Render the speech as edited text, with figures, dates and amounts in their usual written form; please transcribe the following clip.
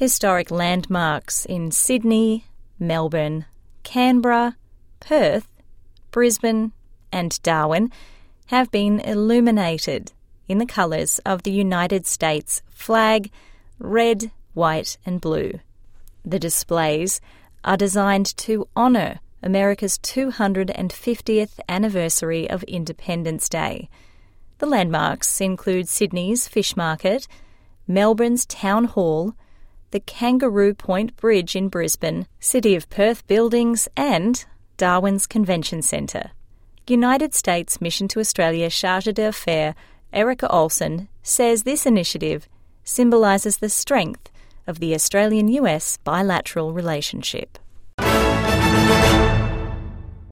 Historic landmarks in Sydney, Melbourne, Canberra, Perth, Brisbane and Darwin have been illuminated in the colours of the United States flag, red, white and blue. The displays are designed to honour America's 250th anniversary of Independence Day. The landmarks include Sydney's Fish Market, Melbourne's Town Hall, the Kangaroo Point Bridge in Brisbane, City of Perth buildings and Darwin's Convention Centre. United States Mission to Australia Chargé d'Affaires Erica Olson says this initiative symbolises the strength of the Australian-US bilateral relationship.